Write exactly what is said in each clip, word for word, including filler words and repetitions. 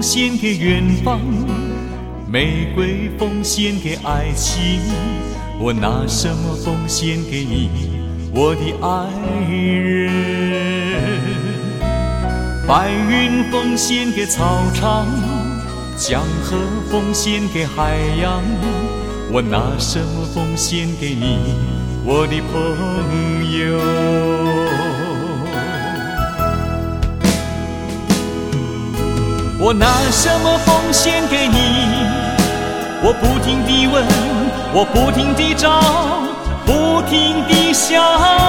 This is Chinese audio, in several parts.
奉献给远方，玫瑰奉献给爱情。我拿什么奉献给你，我的爱人？白云奉献给草场，江河奉献给海洋。我拿什么奉献给你，我的朋友？我拿什么奉献给你？我不停地问，我不停地找，不停地想。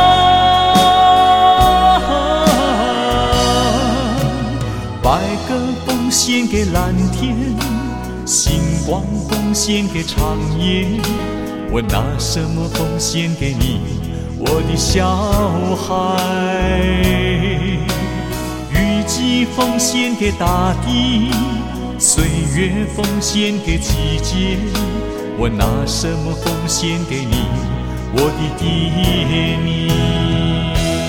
白鸽奉献给蓝天，星光奉献给长夜。我拿什么奉献给你，我的小孩？雨季奉献给大地，岁月奉献给季节。我拿什么奉献给你，我的爹娘？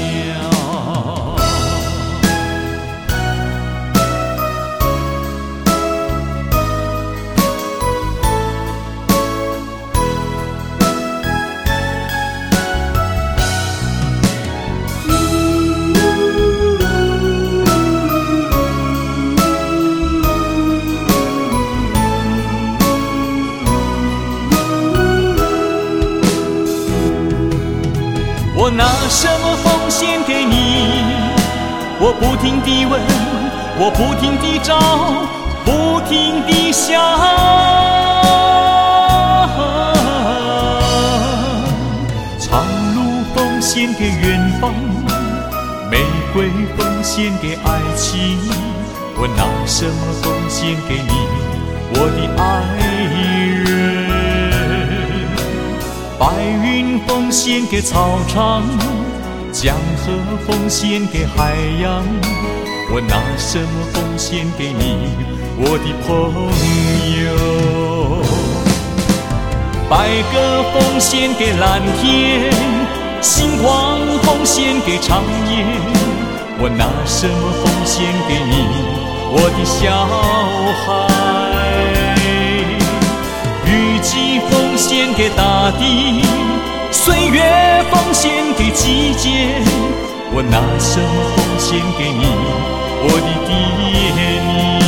我拿什么奉献给你？我不停地问，我不停地找，不停地想。长路奉献给远方，玫瑰奉献给爱情。我拿什么奉献给你，我的爱人？白云奉献给草场，江河奉献给海洋。我拿什么奉献给你，我的朋友？白鸽奉献给蓝天，星光奉献给长夜。我拿什么奉献给你，我的小孩？雨季奉献给大地，岁月奉献给季节。我拿什么奉献给你，我的爹娘？